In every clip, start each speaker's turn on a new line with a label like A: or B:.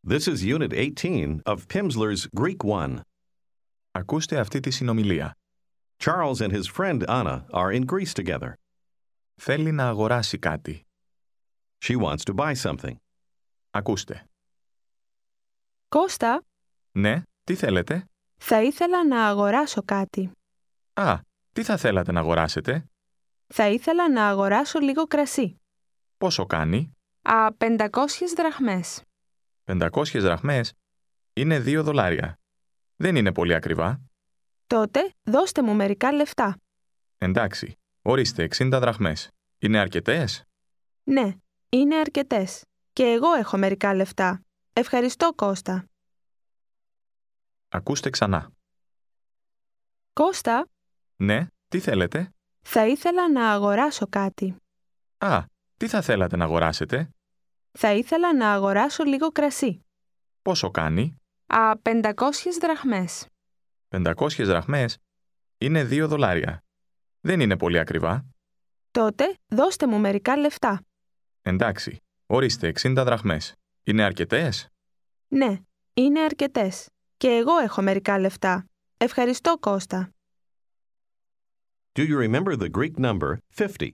A: This is Unit 18 of Pimsleur's Greek 1.
B: Ακούστε αυτή τη συνομιλία.
A: Charles and his friend Anna are in Greece together.
B: Θέλει να αγοράσει κάτι.
A: She wants to buy something.
B: Ακούστε.
C: Κώστα,
B: Ναι, τι θέλετε?
C: θα ήθελα να αγοράσω κάτι.
B: Α, τι θα θέλατε να αγοράσετε?
C: Θα ήθελα να αγοράσω λίγο κρασί.
B: Πόσο κάνει?
C: 500 δραχμές.
B: 500 δραχμές είναι $2. Δεν είναι πολύ ακριβά.
C: Τότε δώστε μου μερικά λεφτά.
B: Εντάξει, ορίστε 60 δραχμές. Είναι αρκετές?
C: Ναι, είναι αρκετές. Και εγώ έχω μερικά λεφτά. Ευχαριστώ, Κώστα.
B: Ακούστε ξανά.
C: Κώστα,
B: Ναι, τι θέλετε?
C: θα ήθελα να αγοράσω κάτι.
B: Α, τι θα θέλατε να αγοράσετε?
C: Θα ήθελα να αγοράσω λίγο κρασί.
B: Πόσο κάνει?
C: 500 δραχμές.
B: 500 δραχμές είναι $2. Δεν είναι πολύ ακριβά.
C: Τότε δώστε μου μερικά λεφτά.
B: Εντάξει, ορίστε 60 δραχμές. Είναι αρκετές?
C: Ναι, είναι αρκετές. Και εγώ έχω μερικά λεφτά. Ευχαριστώ, Κώστα.
A: Do you remember the Greek number 50?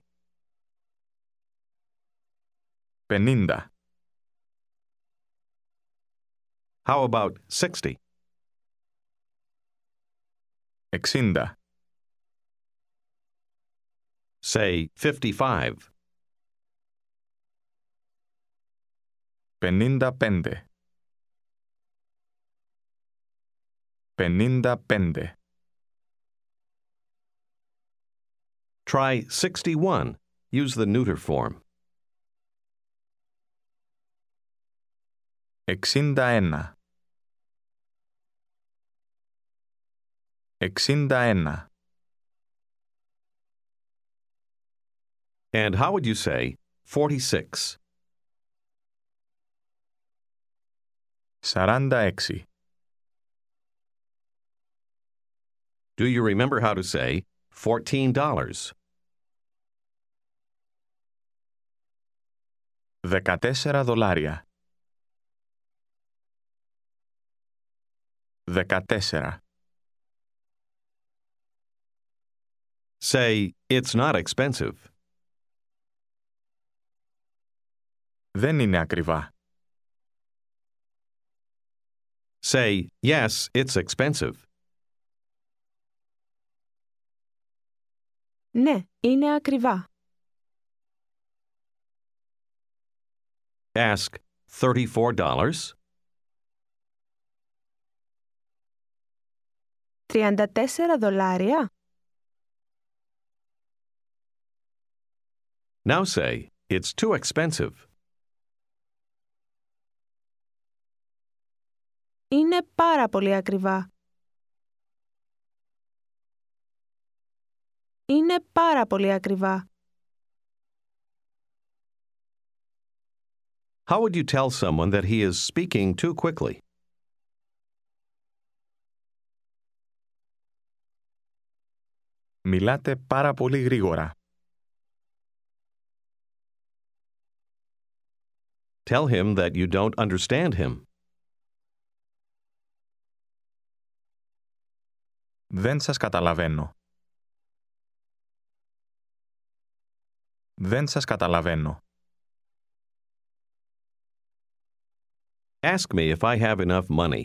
B: 50.
A: How about 60?
B: 60.
A: Say 55.
B: 55. 55.
A: Try 61. Use the neuter form.
B: 61. 61.
A: And how would you say 46?
B: 46.
A: Do you remember how to say $14?
B: 14 δολάρια. 14.
A: Say, it's not expensive.
B: Δεν είναι ακριβά.
A: Say, yes, it's expensive.
C: Ναι, είναι ακριβά.
A: Ask, $34?
C: 34 δολάρια.
A: Now say, it's too expensive.
C: Είναι πάρα πολύ ακριβά. Είναι πάρα πολύ ακριβά.
A: How would you tell someone that he is speaking too quickly?
B: Μιλάτε πάρα πολύ γρήγορα.
A: Tell him that you don't understand him.
B: Δεν σας καταλαβαίνω. Δεν σας καταλαβαίνω.
A: Ask me if I have enough money.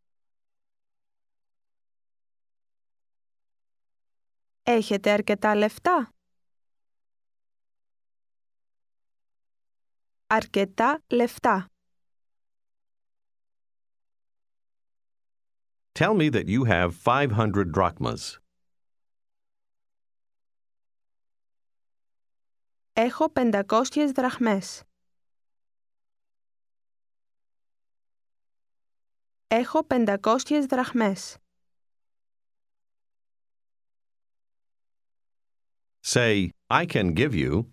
C: Έχετε αρκετά λεφτά? Αρκετά λεφτά.
A: Tell me that you have 500 drachmas.
C: Έχω 500 δραχμές. Έχω 500 δραχμές.
A: Say, I can give you.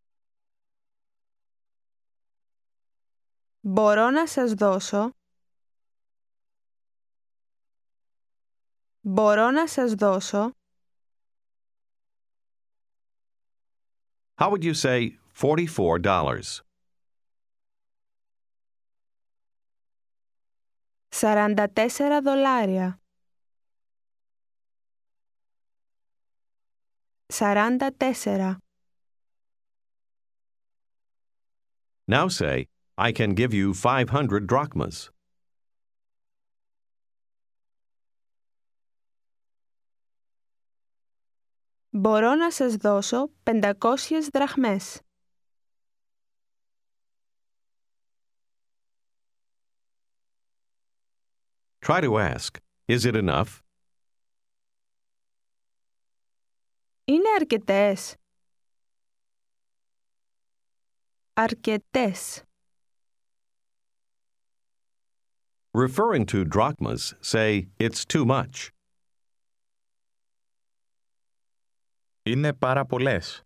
C: Μπορώ να σας δώσω. Μπορώ να σας δώσω.
A: How would you say $44?
C: $44. 44.
A: Now say, I can give you 500 drachmas.
C: Μπορώ να σας δώσω 500 δραχμές.
A: Try to ask, is it enough?
C: Είναι αρκετές. Αρκετές.
A: Referring to drachmas, say, it's too much.
B: Είναι πάρα πολλές.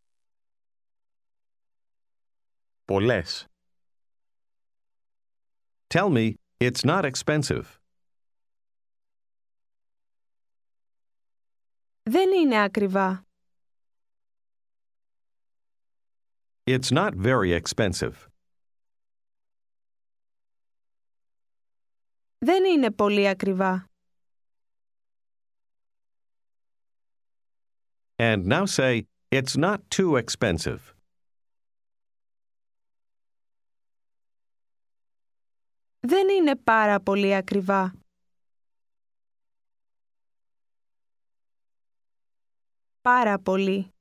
B: Πολλές.
A: Tell me, it's not expensive.
C: Δεν είναι ακριβά.
A: It's not very expensive.
C: Δεν είναι πολύ ακριβά.
A: And now say, it's not too expensive.
C: Δεν είναι πάρα πολύ ακριβά. Πάρα πολύ.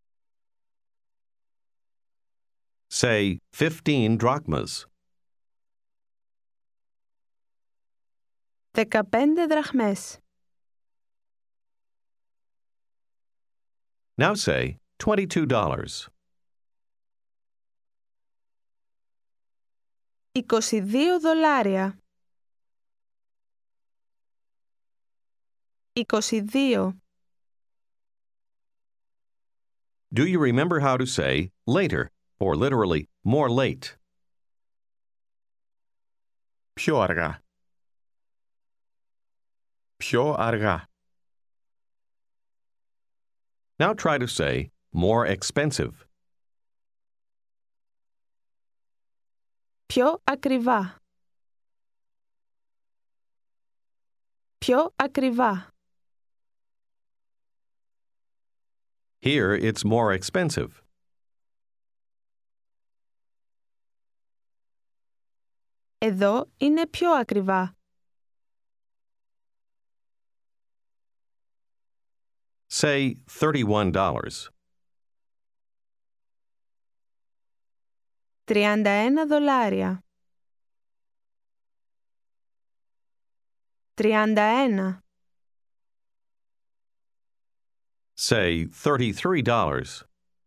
A: Say, 15 drachmas.
C: 15 δραχμές.
A: Now say, $22.
C: 22 δολάρια. 22.
A: Do you remember how to say later, or literally more late?
B: Πιο αργά. Πιο αργά.
A: Now try to say more expensive.
C: Πιο ακριβά. Πιο ακριβά.
A: Here it's more expensive.
C: Εδώ είναι πιο ακριβά.
A: Say $31.
C: 31 δολάρια. 31.
A: Say $33.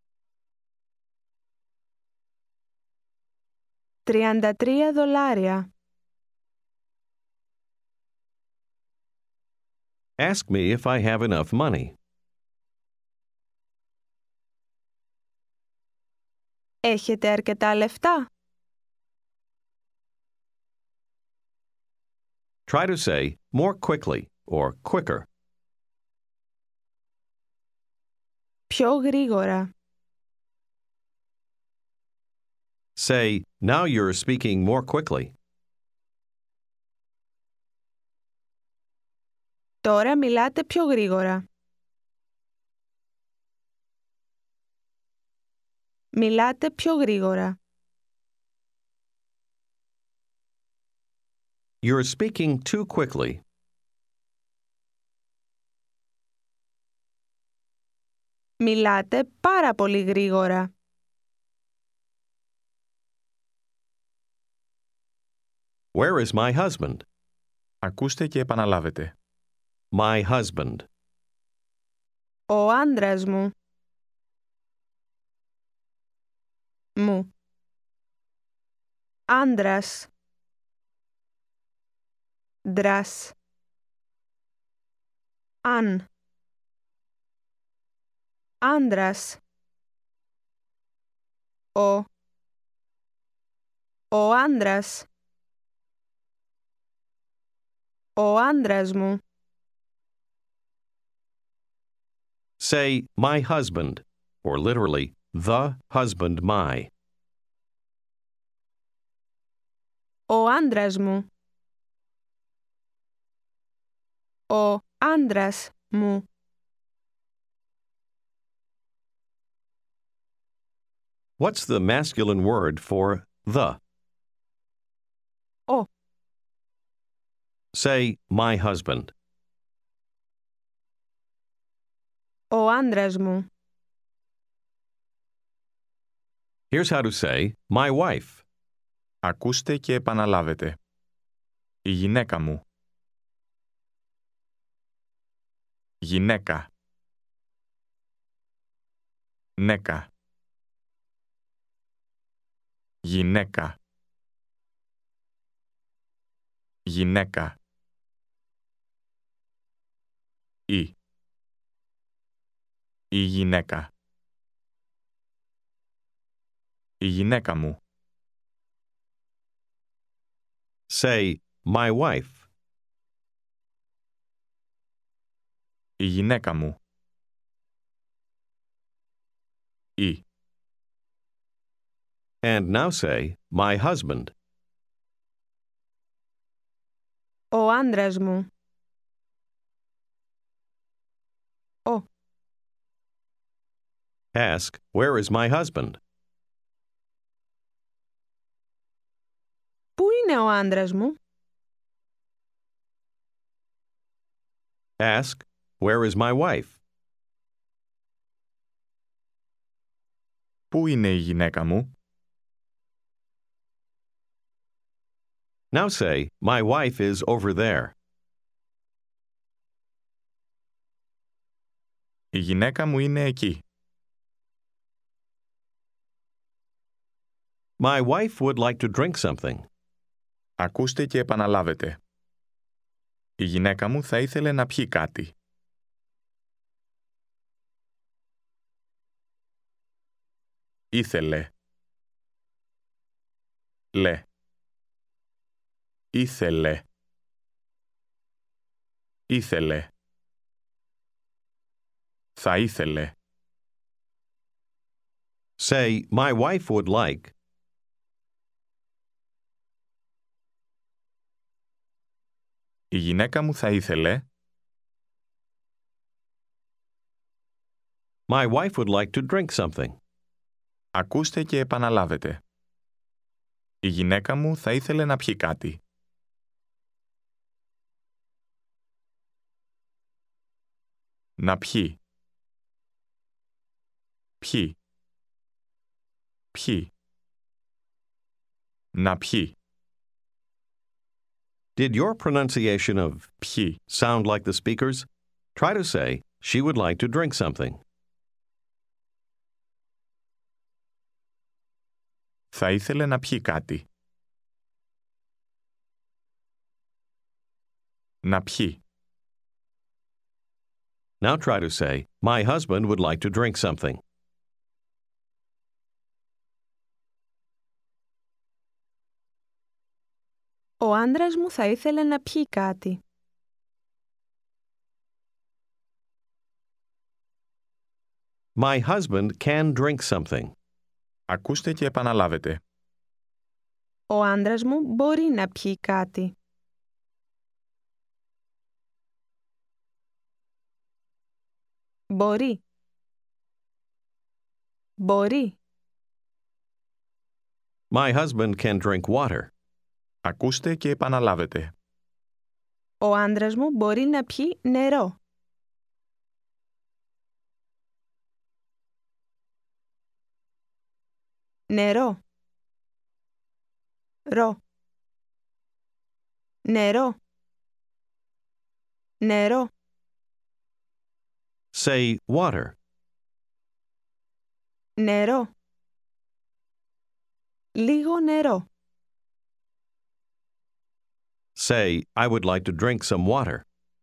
C: 33 δολάρια.
A: Ask me if I have enough money.
C: Έχετε αρκετά λεφτά?
A: Try to say more quickly or quicker.
C: Πιο γρήγορα.
A: Say, now you're speaking more quickly.
C: Τώρα μιλάτε πιο γρήγορα. Μιλάτε πιο γρήγορα.
A: You're speaking too quickly.
C: Μιλάτε πάρα πολύ γρήγορα.
A: Where is my husband?
B: Ακούστε και επαναλάβετε.
A: My husband.
C: Ο άντρας μου. Μου. Άντρας. Ντρας. Αν. Άντρας. Ο άντρας. Ο άντρας μου.
A: Say, my husband, or literally, the husband my.
C: Ο άντρας μου. Ο άντρας μου.
A: What's the masculine word for the?
C: Ο.
A: Say, my husband.
C: Ο άντρας μου.
A: Here's how to say, my wife.
B: Ακούστε και επαναλάβετε. Η γυναίκα μου. Γυναίκα. Νέκα. Γυναίκα. Γυναίκα. Η γυναίκα. Η γυναίκα μου.
A: Say, my wife.
B: Η γυναίκα μου.
A: And now say, my husband.
C: Ο άντρας μου. Ο.
A: Ask, where is my husband?
C: Πού είναι ο άντρας μου?
A: Ask, where is my wife?
B: Πού είναι η γυναίκα μου?
A: Now say, my wife is over there.
B: Η γυναίκα μου είναι εκεί.
A: My wife would like to drink something.
B: Ακούστε και επαναλάβετε. Η γυναίκα μου θα ήθελε να πιει κάτι. Ήθελε. Λε. Ήθελε. Ήθελε. Θα ήθελε.
A: Say, my wife would like.
B: Η γυναίκα μου θα ήθελε.
A: My wife would like to drink something.
B: Ακούστε και επαναλάβετε. Η γυναίκα μου θα ήθελε να πιει κάτι. Να πιει. Πιει. Πιει. Να πιει.
A: Did your pronunciation of
B: Πιει.
A: sound like the speaker's? Try to say, she would like to drink something.
B: Θα ήθελε να πιει κάτι. Να πιει.
A: Now try to say, my husband would like to drink something.
C: Ο άντρας μου θα ήθελε να πιει κάτι.
A: My husband can drink something.
B: Ακούστε και επαναλάβετε.
C: Ο άντρας μου μπορεί να πιει κάτι. Μπορεί. Μπορεί.
A: My husband can drink water.
B: Ακούστε και επαναλάβετε.
C: Ο άντρας μου μπορεί να πιει νερό. Νερό. Ρο. Νερό. Νερό.
A: Say water.
C: Νερό. Λίγο νερό.
A: Say, I would like to drink some water.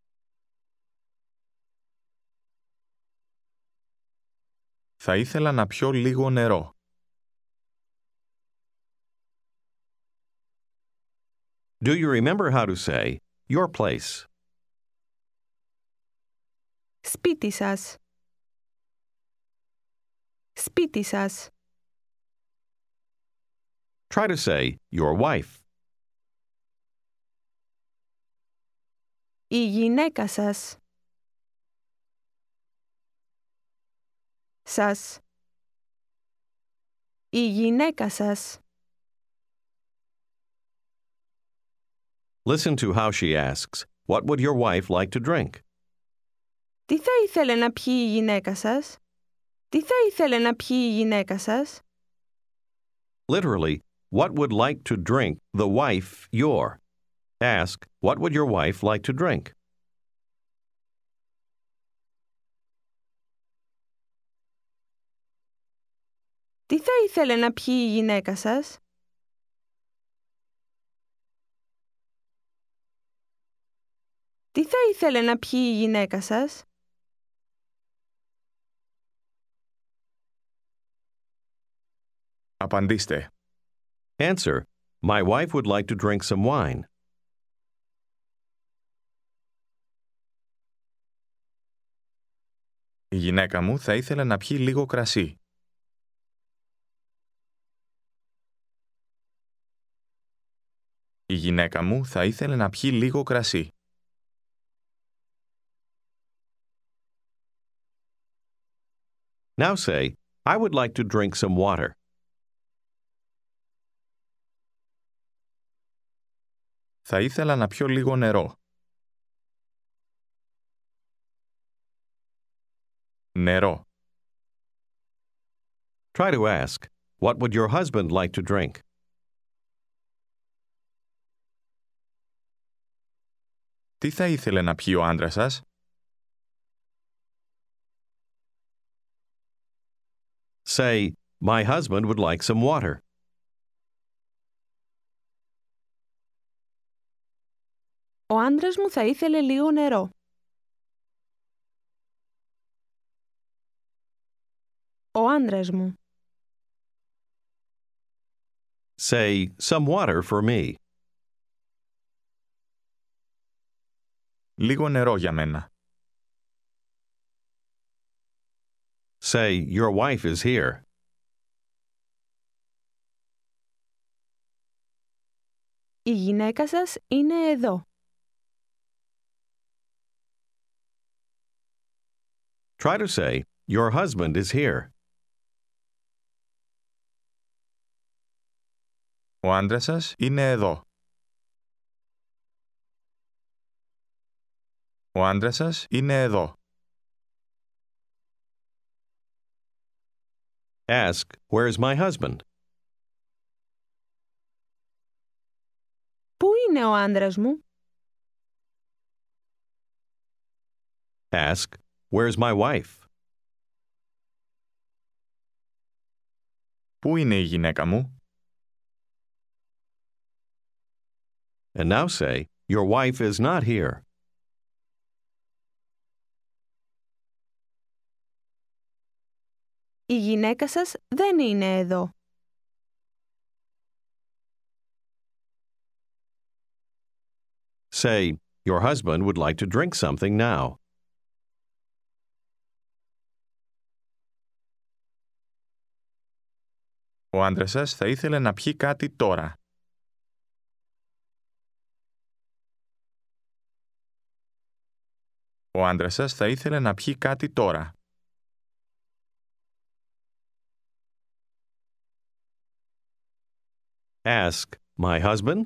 B: Θα ήθελα να πιω λίγο νερό.
A: Do you remember how to say, your place?
C: Σπίτι σας. Σπίτι σας.
A: Try to say, your wife.
C: Η γυναίκα σας. Σας. Η γυναίκα σας.
A: Listen to how she asks, "What would your wife like to drink?"
C: Τι θα ήθελε να πιει η γυναίκα σας? Τι θα ήθελε να πιει η γυναίκα σας?
A: Literally, what would like to drink the wife your? Ask, what would your wife like to drink?
C: Τι θα ήθελε να πιει η γυναίκα σας? Τι θα ήθελε να πιει η γυναίκα σας?
B: Απαντήστε.
A: Answer, my wife would like to drink some wine.
B: Η γυναίκα μου θα ήθελε να πιει λίγο κρασί. Η γυναίκα μου θα ήθελε να πιει λίγο κρασί.
A: Now say, I would like to drink some water.
B: Θα ήθελα να πιω λίγο νερό. Νερό.
A: Try to ask, what would your husband like to drink?
B: Τι θα ήθελε να πιει ο άντρας σας?
A: Say, my husband would like some water.
C: Ο άντρας μου θα ήθελε λίγο νερό. Ο άντρας μου.
A: Say, some water for me.
B: Λίγο νερό για μένα.
A: Say, your wife is here.
C: Η γυναίκα σας είναι εδώ.
A: Try to say, your husband is here.
B: Ο άντρας σας είναι εδώ. Ο άντρας σας είναι εδώ.
A: Ask, where's my husband?
C: Πού είναι ο άντρας μου?
A: Ask, where's my wife?
B: Πού είναι η γυναίκα μου?
A: And now say, your wife is not here.
C: Η γυναίκα σας δεν είναι εδώ.
A: Say, your husband would like to drink something now.
B: Ο άντρας σας θα ήθελε να πιει κάτι τώρα. Ο άντρας σας θα ήθελε να πιει κάτι τώρα.
A: Ask, my husband?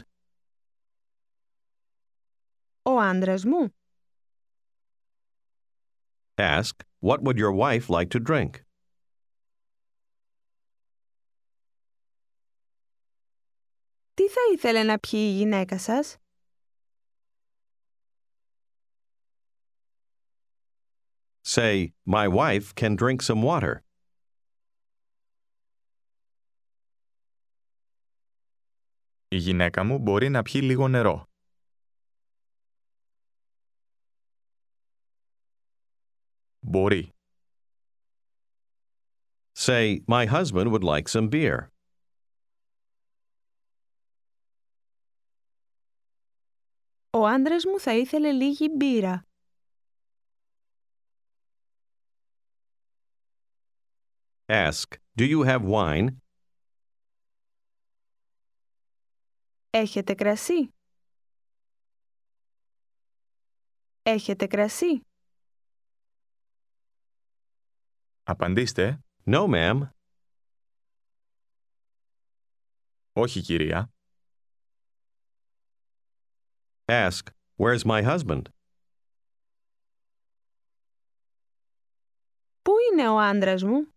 C: Ο άντρας μου.
A: Ask, what would your wife like to drink?
C: Τι θα ήθελε να πιει η γυναίκα σας?
A: Say, my wife can drink some water.
B: Η γυναίκα μου μπορεί να πιει λίγο νερό. Μπορεί.
A: Say, my husband would like some beer.
C: Ο άντρας μου θα ήθελε λίγη μπύρα.
A: Ask, do you have wine?
C: Έχετε κρασί? Έχετε κρασί?
B: Απαντήστε
A: No, ma'am.
B: «Όχι, κυρία».
A: Ask, where's my husband?
C: Πού είναι ο άντρας μου?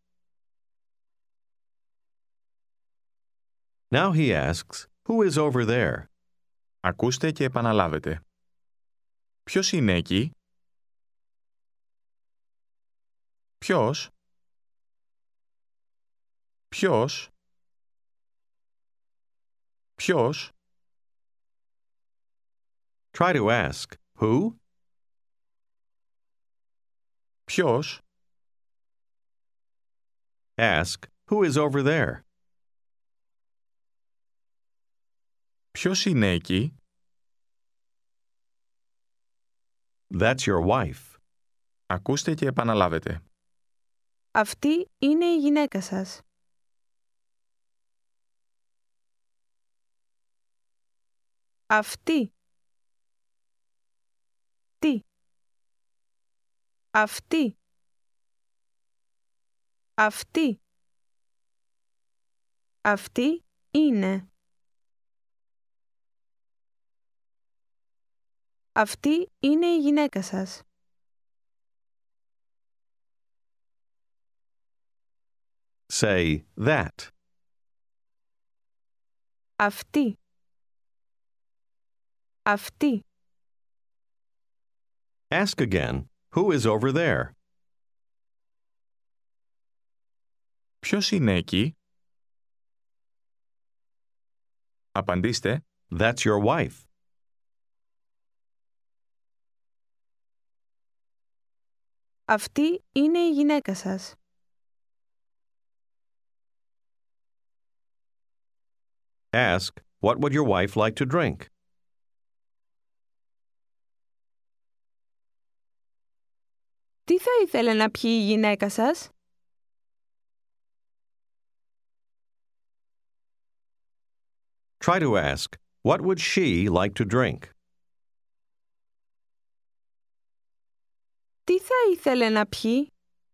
A: Now he asks, who is over there?
B: Ακούστε και επαναλάβετε. Ποιος είναι εκεί? Ποιος? Ποιος? Ποιος?
A: Try to ask, who?
B: Ποιος?
A: Ask, who is over there?
B: Ποιος είναι εκεί?
A: That's your wife.
B: Ακούστε και επαναλάβετε.
C: Αυτή είναι η γυναίκα σας. Αυτή. Τι. Αυτή. Αυτή. Αυτή είναι. Αυτή είναι η γυναίκα σας.
A: Say that.
C: Αυτή. Αυτή.
A: Ask again, who is over there?
B: Ποιος είναι εκεί? Απαντήστε.
A: That's your wife.
C: Αυτή είναι η γυναίκα σας.
A: Ask, what would your wife like to drink?
C: Τι θα ήθελε να πιει η γυναίκα σας?
A: Try to ask, what would she like to drink?
C: Τι θα ήθελε να πιει?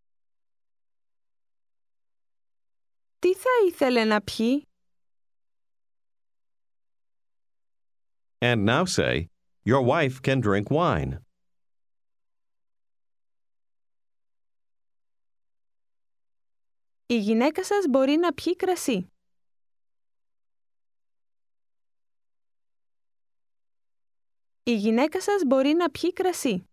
C: Τι θα ήθελε να πιει?
A: And now say, your wife can drink wine.
C: Η γυναίκα σας μπορεί να πιει κρασί. Η γυναίκα σας μπορεί να πιει κρασί.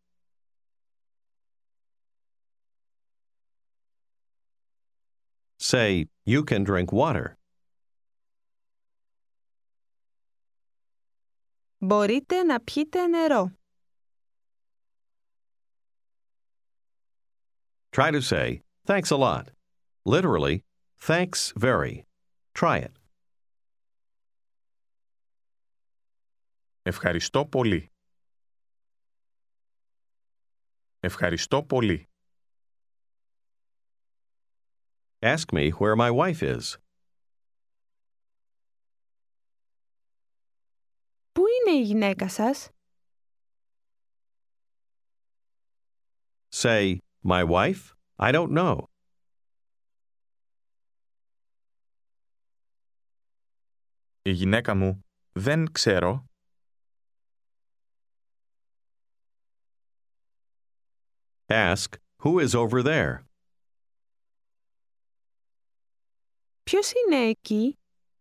A: Say, you can drink water.
C: Μπορείτε να πιείτε νερό.
A: Try to say, thanks a lot. Literally, thanks very. Try it.
B: Ευχαριστώ πολύ. Ευχαριστώ πολύ.
A: Ask me where my wife is.
C: Πού είναι η γυναίκα σας?
A: Say, my wife? I don't know.
B: Η γυναίκα μου δεν ξέρω.
A: Ask, who is over there?
C: Ποιος είναι εκεί?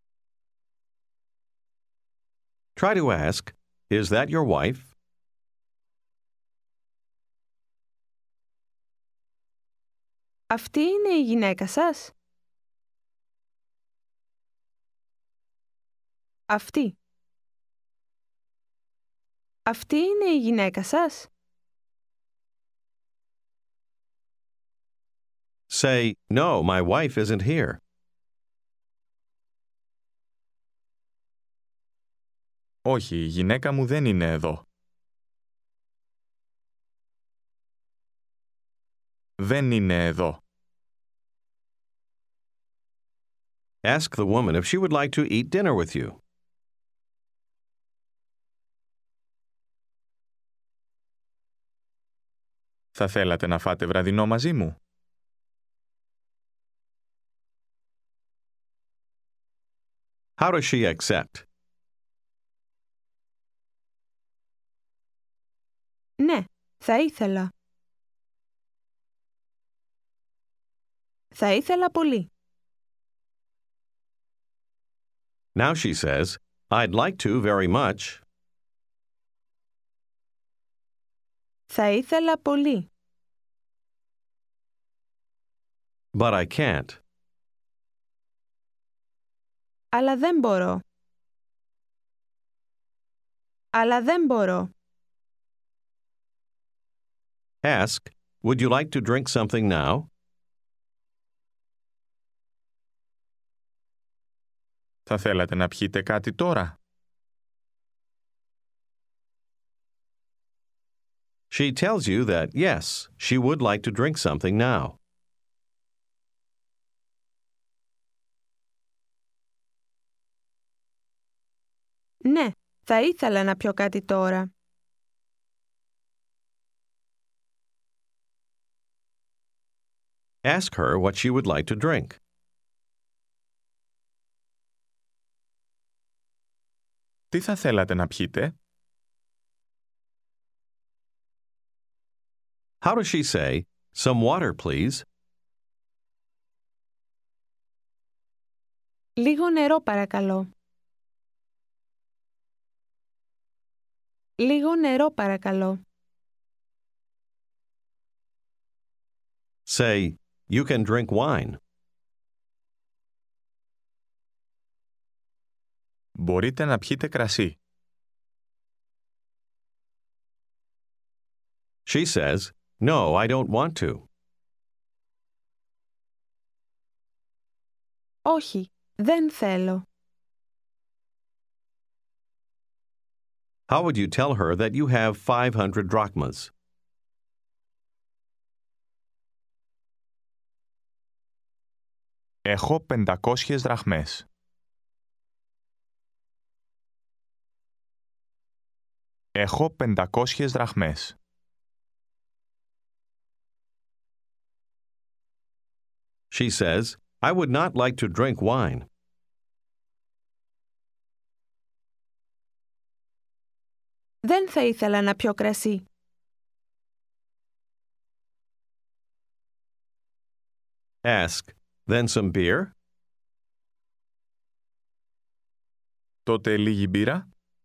A: Try to ask, is that your wife?
C: Αυτή είναι η γυναίκα σας? Αυτή. Αυτή είναι η γυναίκα σας?
A: Say, no, my wife isn't here.
B: Όχι, η γυναίκα μου δεν είναι εδώ. Δεν είναι εδώ.
A: Ask the woman if she would like to eat dinner with you.
B: Θα θέλατε να φάτε βραδινό μαζί μου?
A: How does she accept?
C: Ναι, θα ήθελα. Θα ήθελα πολύ.
A: Now she says, I'd like to very much.
C: Θα ήθελα πολύ.
A: But I can't.
C: Αλλά δεν μπορώ. Αλλά δεν μπορώ.
A: Ask, would you like to drink something now?
B: Θα θέλατε να πιείτε κάτι τώρα?
A: She tells you that, yes, she would like to drink something now.
C: Ναι, θα ήθελα να πιω κάτι τώρα.
A: Ask her what she would like to drink.
B: Τι θα θέλατε να πιείτε?
A: How does she say, some water, please?
C: Λίγο νερό παρακαλώ. Λίγο νερό παρακαλώ.
A: Say, you can drink wine.
B: Μπορείτε να πιείτε κρασί.
A: She says, no, I don't want to.
C: Όχι, δεν θέλω.
A: How would you tell her that you have 500 drachmas?
B: Έχω 500 δραχμές. Έχω 500 δραχμές.
A: She says, I would not like to drink wine.
C: Δεν θα ήθελα να πιω κρασί.
A: Ask, then some beer?
B: Τότε λίγη μπύρα.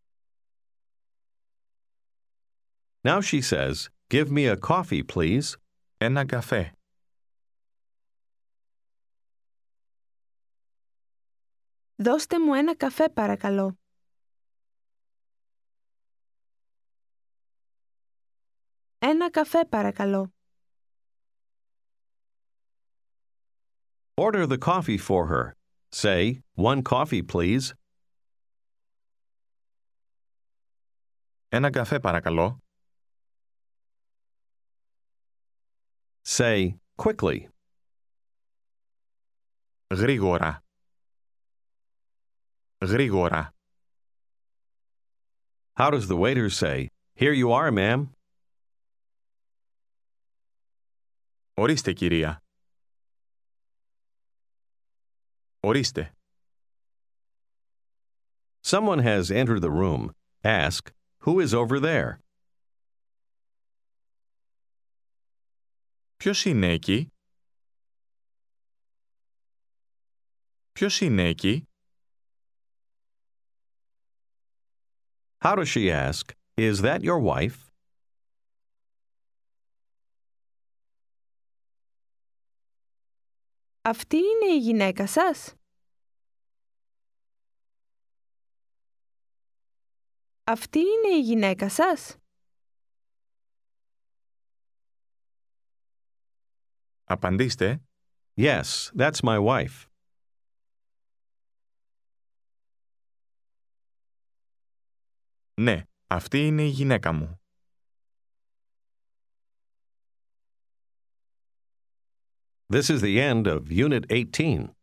A: Now she says, give me a coffee, please.
B: Ένα καφέ.
C: Δώστε μου ένα καφέ παρακαλώ. Ένα καφέ παρακαλώ.
A: Order the coffee for her. Say, one coffee, please.
B: Ένα καφέ παρακαλώ.
A: Say, quickly.
B: Γρήγορα. Γρήγορα.
A: How does the waiter say, here you are, ma'am?
B: Ορίστε, κυρία. Ορίστε.
A: Someone has entered the room. Ask, who is over there?
B: Ποιος είναι εκεί? Ποιος είναι εκεί?
A: How does she ask, is that your wife?
C: Αυτή είναι η γυναίκα σας? Αυτή είναι η γυναίκα σας?
B: Απαντήστε.
A: Yes, that's my wife.
B: Ναι, αυτή είναι η γυναίκα μου.
A: This is the end of Unit 18.